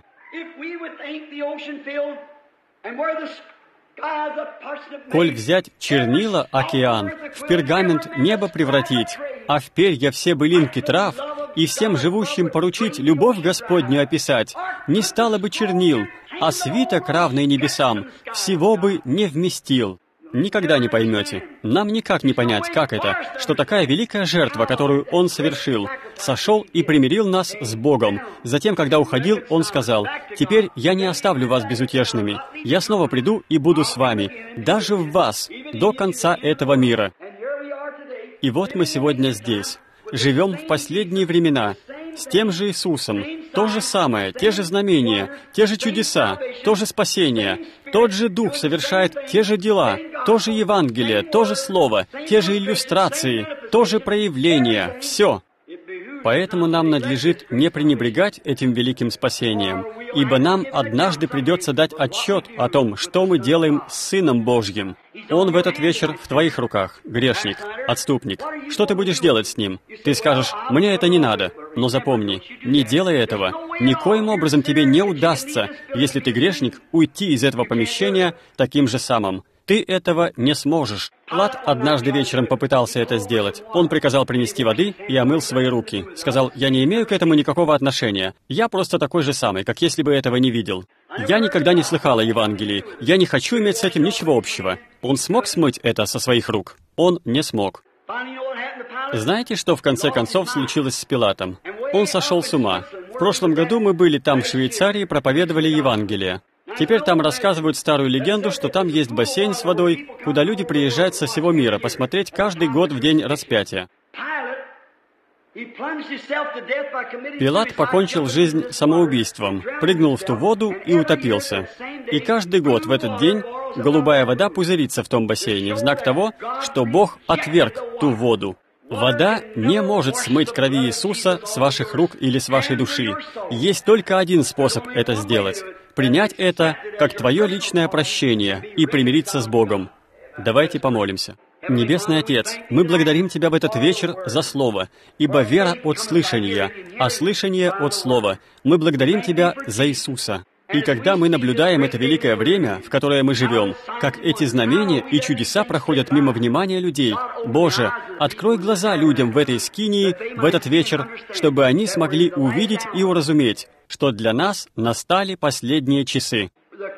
Speaker 1: Коль взять чернила океан, в пергамент небо превратить, а в перья все былинки трав, и всем живущим поручить любовь Господню описать, не стало бы чернил, а свиток, равный небесам, всего бы не вместил. Никогда не поймете. Нам никак не понять, как это, что такая великая жертва, которую Он совершил, сошел и примирил нас с Богом. Затем, когда уходил, Он сказал: «Теперь я не оставлю вас безутешными. Я снова приду и буду с вами, даже в вас, до конца этого мира». И вот мы сегодня здесь, живем в последние времена, с тем же Иисусом, то же самое, те же знамения, те же чудеса, то же спасение, тот же Дух совершает те же дела, то же Евангелие, то же Слово, те же иллюстрации, то же проявление, все. Поэтому нам надлежит не пренебрегать этим великим спасением, ибо нам однажды придется дать отчет о том, что мы делаем с Сыном Божьим. Он в этот вечер в твоих руках, грешник, отступник. Что ты будешь делать с ним? Ты скажешь: «Мне это не надо». Но запомни, не делай этого. Никоим образом тебе не удастся, если ты грешник, уйти из этого помещения таким же самым. Ты этого не сможешь. Пилат однажды вечером попытался это сделать. Он приказал принести воды и омыл свои руки. Сказал: «Я не имею к этому никакого отношения. Я просто такой же самый, как если бы этого не видел. Я никогда не слыхал о Евангелии. Я не хочу иметь с этим ничего общего». Он смог смыть это со своих рук? Он не смог. Знаете, что в конце концов случилось с Пилатом? Он сошел с ума. В прошлом году мы были там, в Швейцарии, проповедовали Евангелие. Теперь там рассказывают старую легенду, что там есть бассейн с водой, куда люди приезжают со всего мира посмотреть каждый год в день распятия. Пилат покончил жизнь самоубийством, прыгнул в ту воду и утопился. И каждый год в этот день голубая вода пузырится в том бассейне в знак того, что Бог отверг ту воду. Вода не может смыть крови Иисуса с ваших рук или с вашей души. Есть только один способ это сделать — принять это как твое личное прощение и примириться с Богом. Давайте помолимся. Небесный Отец, мы благодарим Тебя в этот вечер за Слово, ибо вера от слышания, а слышание от Слова. Мы благодарим Тебя за Иисуса. И когда мы наблюдаем это великое время, в которое мы живем, как эти знамения и чудеса проходят мимо внимания людей, Боже, открой глаза людям в этой скинии в этот вечер, чтобы они смогли увидеть и уразуметь, что для нас настали последние часы.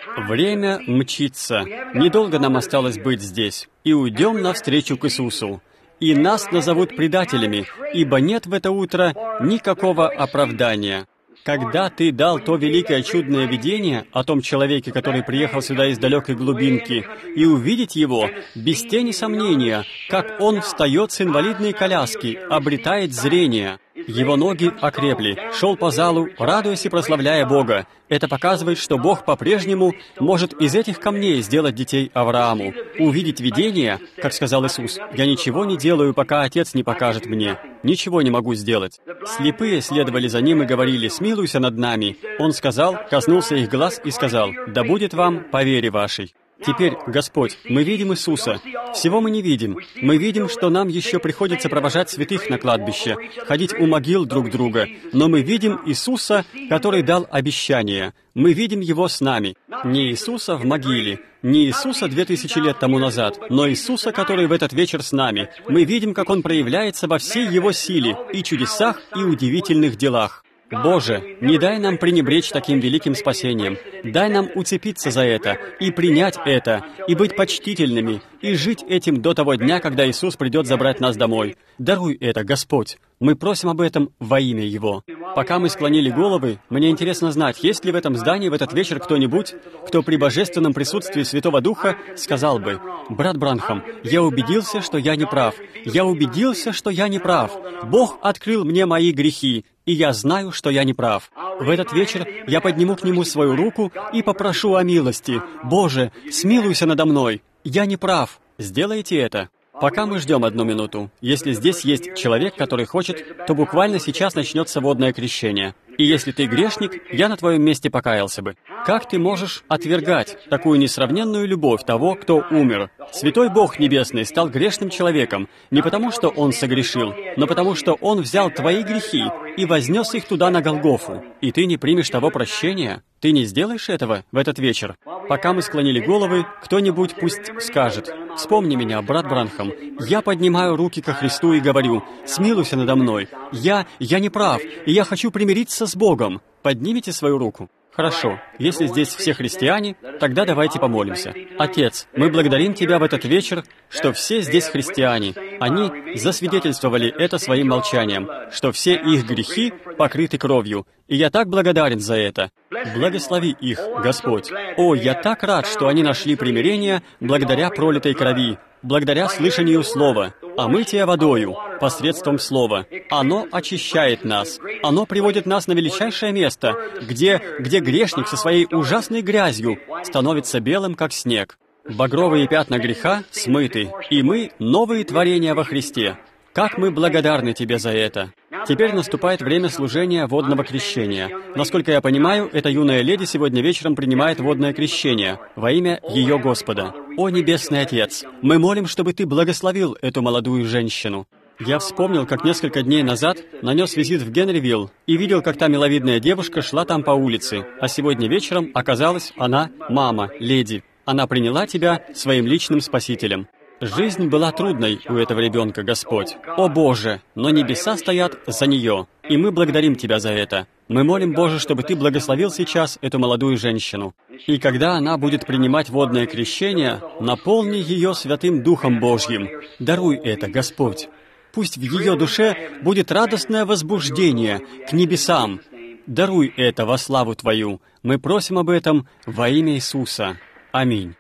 Speaker 1: Время мчится. Недолго нам осталось быть здесь. И уйдем навстречу к Иисусу. И нас назовут предателями, ибо нет в это утро никакого оправдания. Когда ты дал то великое чудное видение о том человеке, который приехал сюда из далекой глубинки, и увидеть его, без тени сомнения, как он встает с инвалидной коляски, обретает зрение. Его ноги окрепли, шел по залу, радуясь и прославляя Бога. Это показывает, что Бог по-прежнему может из этих камней сделать детей Аврааму. Увидеть видение, как сказал Иисус, «Я ничего не делаю, пока Отец не покажет мне. Ничего не могу сделать». Слепые следовали за Ним и говорили, «Смилуйся над нами». Он сказал, коснулся их глаз и сказал, «Да будет вам по вере вашей». Теперь, Господь, мы видим Иисуса. Всего мы не видим. Мы видим, что нам еще приходится провожать святых на кладбище, ходить у могил друг друга. Но мы видим Иисуса, который дал обещание. Мы видим Его с нами. Не Иисуса в могиле, не Иисуса 2000 лет тому назад, но Иисуса, который в этот вечер с нами. Мы видим, как Он проявляется во всей Его силе, и чудесах, и удивительных делах. Боже, не дай нам пренебречь таким великим спасением. Дай нам уцепиться за это, и принять это, и быть почтительными, и жить этим до того дня, когда Иисус придет забрать нас домой. Даруй это, Господь. Мы просим об этом во имя Его. Пока мы склонили головы, мне интересно знать, есть ли в этом здании в этот вечер кто-нибудь, кто при божественном присутствии Святого Духа сказал бы, «Брат Бранхам, я убедился, что я не прав. Я убедился, что я не прав. Бог открыл мне мои грехи, и я знаю, что я не прав». В этот вечер я подниму к Нему свою руку и попрошу о милости. «Боже, смилуйся надо мной. Я не прав». Сделайте это. Пока мы ждем 1 минуту, если здесь есть человек, который хочет, то буквально сейчас начнется водное крещение. И если ты грешник, я на твоем месте покаялся бы. Как ты можешь отвергать такую несравненную любовь того, кто умер? Святой Бог Небесный стал грешным человеком не потому, что Он согрешил, но потому, что Он взял твои грехи и вознес их туда на Голгофу. И ты не примешь того прощения? Ты не сделаешь этого в этот вечер? Пока мы склонили головы, кто-нибудь пусть скажет, «Вспомни меня, брат Бранхам, я поднимаю руки ко Христу и говорю, смилуйся надо мной, я не прав, и я хочу примириться с Богом». Поднимите свою руку. Хорошо. Если здесь все христиане, тогда давайте помолимся. Отец, мы благодарим Тебя в этот вечер, что все здесь христиане. Они засвидетельствовали это своим молчанием, что все их грехи покрыты кровью. И я так благодарен за это. Благослови их, Господь. О, я так рад, что они нашли примирение благодаря пролитой крови, благодаря слышанию Слова, омытия водою, посредством Слова. Оно очищает нас. Оно приводит нас на величайшее место, где грешник со своей ужасной грязью становится белым, как снег. Багровые пятна греха смыты, и мы новые творения во Христе. Как мы благодарны Тебе за это. Теперь наступает время служения водного крещения. Насколько я понимаю, эта юная леди сегодня вечером принимает водное крещение во имя ее Господа. О, Небесный Отец, мы молим, чтобы Ты благословил эту молодую женщину. Я вспомнил, как несколько дней назад нанес визит в Генривилл и видел, как та миловидная девушка шла там по улице, а сегодня вечером оказалась она мама, леди. Она приняла Тебя своим личным спасителем. Жизнь была трудной у этого ребенка, Господь. О Боже, но небеса стоят за нее, и мы благодарим Тебя за это. Мы молим, Боже, чтобы Ты благословил сейчас эту молодую женщину. И когда она будет принимать водное крещение, наполни ее Святым Духом Божьим. Даруй это, Господь. Пусть в ее душе будет радостное возбуждение к небесам. Даруй это во славу Твою. Мы просим об этом во имя Иисуса. Аминь.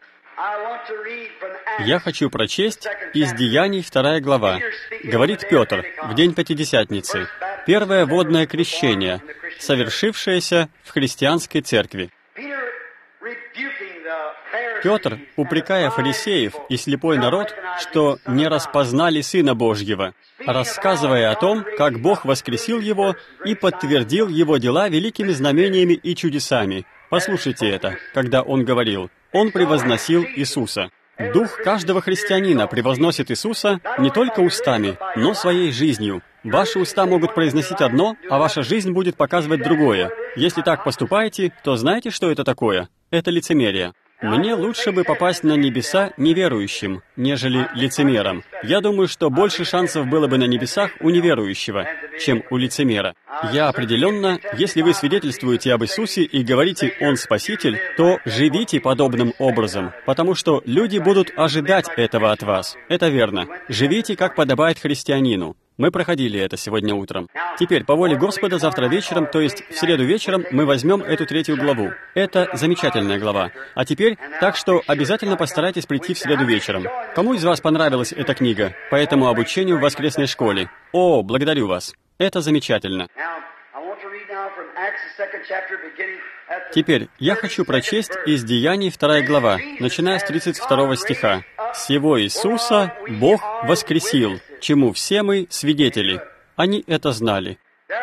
Speaker 1: Я хочу прочесть из Деяний 2 глава. Говорит Петр в день Пятидесятницы, первое водное крещение, совершившееся в христианской церкви. Петр, упрекая фарисеев и слепой народ, что не распознали Сына Божьего, рассказывая о том, как Бог воскресил Его и подтвердил Его дела великими знамениями и чудесами. Послушайте это, когда Он говорил, Он превозносил Иисуса. Дух каждого христианина превозносит Иисуса не только устами, но своей жизнью. Ваши уста могут произносить одно, а ваша жизнь будет показывать другое. Если так поступаете, то знаете, что это такое? Это лицемерие. Мне лучше бы попасть на небеса неверующим, нежели лицемером. Я думаю, что больше шансов было бы на небесах у неверующего, чем у лицемера. Я определенно, если вы свидетельствуете об Иисусе и говорите «Он Спаситель», то живите подобным образом, потому что люди будут ожидать этого от вас. Это верно. Живите, как подобает христианину. Мы проходили это сегодня утром. Теперь, по воле Господа, завтра вечером, то есть в среду вечером, мы возьмем эту 3 главу. Это замечательная глава. А теперь, так что обязательно постарайтесь прийти в среду вечером. Кому из вас понравилась эта книга по этому обучению в воскресной школе? О, благодарю вас. Это замечательно. Теперь я хочу прочесть из Деяний 2 глава, начиная с 32 стиха. «Сего Иисуса Бог воскресил, чему все мы свидетели». Они это знали.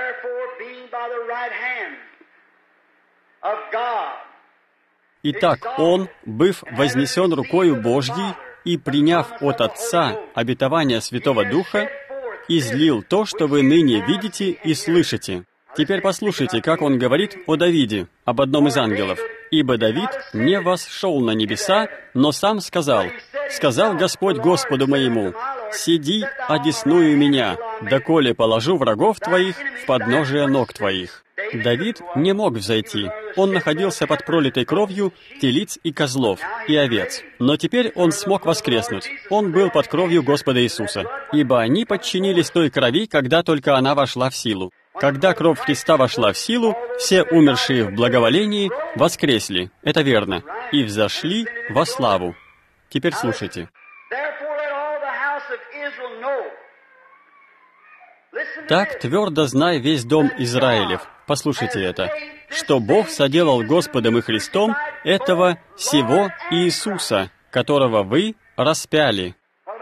Speaker 1: Итак, Он, быв вознесен рукою Божьей и приняв от Отца обетование Святого Духа, излил то, что вы ныне видите и слышите. Теперь послушайте, как он говорит о Давиде, об одном из ангелов. «Ибо Давид не восшел на небеса, но сам сказал, сказал Господь Господу моему, сиди, одесную меня, доколе положу врагов твоих в подножие ног твоих». Давид не мог взойти. Он находился под пролитой кровью телиц и козлов, и овец. Но теперь он смог воскреснуть. Он был под кровью Господа Иисуса. Ибо они подчинились той крови, когда только она вошла в силу. Когда кровь Христа вошла в силу, все умершие в благоволении воскресли, это верно, и взошли во славу. Теперь слушайте. «Так твердо знай весь дом Израилев». Послушайте это. «Что Бог соделал Господом и Христом этого сего Иисуса, которого вы распяли».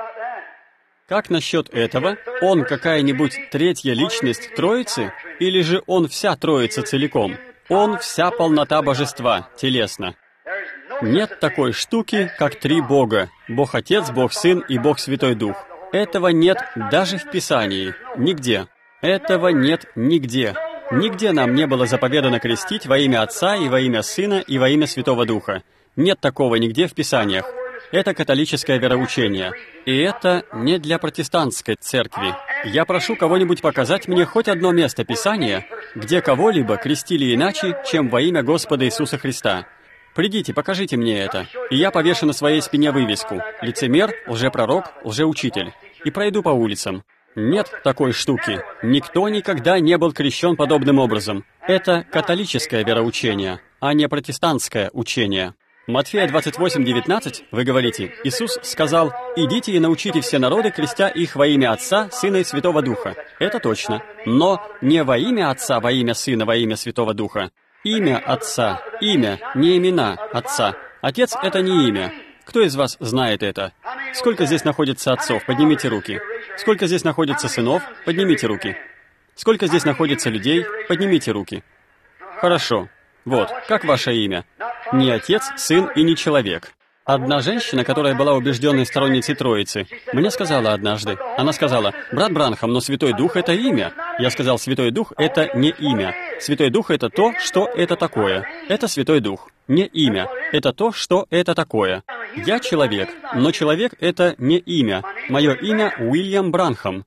Speaker 1: Как насчет этого? Он какая-нибудь третья личность Троицы? Или же Он вся Троица целиком? Он вся полнота Божества, телесно. Нет такой штуки, как 3 Бога. Бог Отец, Бог Сын и Бог Святой Дух. Этого нет даже в Писании. Нигде. Этого нет нигде. Нигде нам не было заповедано крестить во имя Отца и во имя Сына и во имя Святого Духа. Нет такого нигде в Писаниях. Это католическое вероучение. И это не для протестантской церкви. Я прошу кого-нибудь показать мне хоть одно место Писания, где кого-либо крестили иначе, чем во имя Господа Иисуса Христа. Придите, покажите мне это, и я повешу на своей спине вывеску «Лицемер, лжепророк, лжеучитель» и пройду по улицам. Нет такой штуки. Никто никогда не был крещен подобным образом. Это католическое вероучение, а не протестантское учение. Матфея 28:19, вы говорите, Иисус сказал, «Идите и научите все народы, крестя их во имя Отца, Сына и Святого Духа». Это точно. Но не во имя Отца, во имя Сына, во имя Святого Духа. Имя Отца, имя, не имена Отца. Отец — это не имя. Кто из вас знает это? Сколько здесь находится отцов? Поднимите руки. Сколько здесь находится сынов? Поднимите руки. Сколько здесь находится людей? Поднимите руки. Хорошо. Вот, как ваше имя? Не Отец, Сын и не человек. Одна женщина, которая была убежденной сторонницей Троицы, мне сказала однажды, она сказала, «Брат Бранхам, но Святой Дух — это имя». Я сказал, «Святой Дух — это не имя. Святой Дух — это то, что это такое. Это Святой Дух. Не имя. Это то, что это такое. Я человек, но человек — это не имя. Мое имя Уильям Бранхам».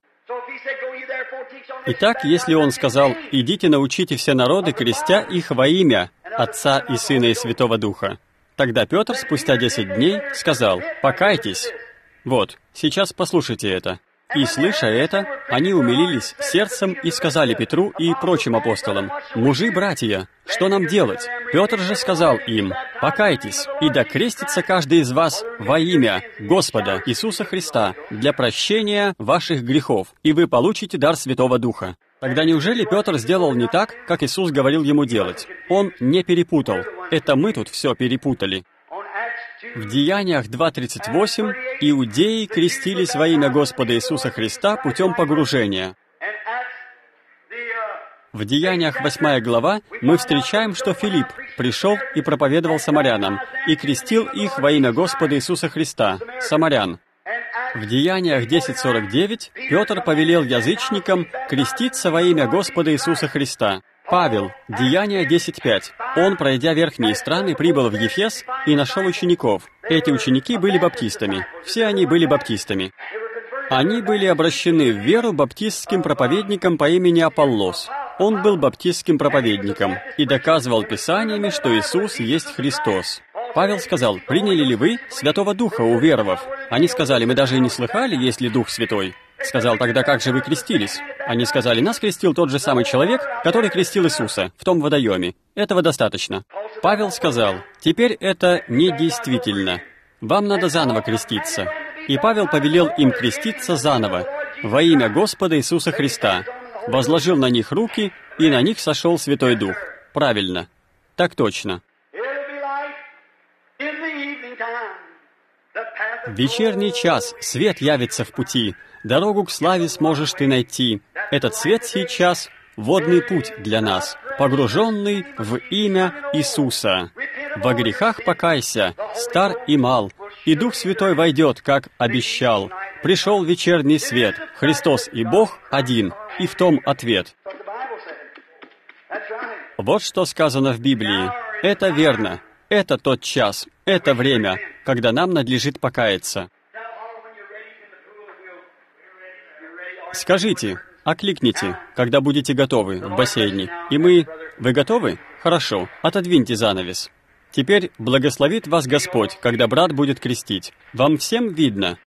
Speaker 1: Итак, если он сказал, «Идите научите все народы, крестя их во имя Отца и Сына и Святого Духа», тогда Петр спустя 10 дней сказал, «Покайтесь». Вот, сейчас послушайте это. «И, слыша это, они умилились сердцем и сказали Петру и прочим апостолам, «Мужи, братья, что нам делать?» Петр же сказал им, «Покайтесь, и да крестится каждый из вас во имя Господа Иисуса Христа для прощения ваших грехов, и вы получите дар Святого Духа». Тогда неужели Петр сделал не так, как Иисус говорил ему делать? Он не перепутал. Это мы тут все перепутали. В Деяниях 2:38 иудеи крестились во имя Господа Иисуса Христа путем погружения. В Деяниях 8 глава мы встречаем, что Филипп пришел и проповедовал самарянам, и крестил их во имя Господа Иисуса Христа, самарян. В Деяниях 10:49 Петр повелел язычникам креститься во имя Господа Иисуса Христа. Павел, Деяния 10:5. Он, пройдя верхние страны, прибыл в Ефес и нашел учеников. Эти ученики были баптистами. Все они были баптистами. Они были обращены в веру баптистским проповедником по имени Аполлос. Он был баптистским проповедником и доказывал Писаниями, что Иисус есть Христос. Павел сказал: «Приняли ли вы Святого Духа, уверовав?» Они сказали: «Мы даже и не слыхали, есть ли Дух Святой». Сказал: «Тогда как же вы крестились?» Они сказали: «Нас крестил тот же самый человек, который крестил Иисуса в том водоеме. Этого достаточно». Павел сказал: «Теперь это недействительно. Вам надо заново креститься». И Павел повелел им креститься заново во имя Господа Иисуса Христа, возложил на них руки, и на них сошел Святой Дух. Правильно. Так точно. В вечерний час свет явится в пути, дорогу к славе сможешь ты найти. Этот свет сейчас — водный путь для нас, погруженный в имя Иисуса. Во грехах покайся, стар и мал, и Дух Святой войдет, как обещал. Пришел вечерний свет, Христос и Бог один, и в том ответ. Вот что сказано в Библии. Это верно. Это тот час, это время, когда нам надлежит покаяться. Скажите, окликните, когда будете готовы в бассейне. И мы... Вы готовы? Хорошо, отодвиньте занавес. Теперь благословит вас Господь, когда брат будет крестить. Вам всем видно?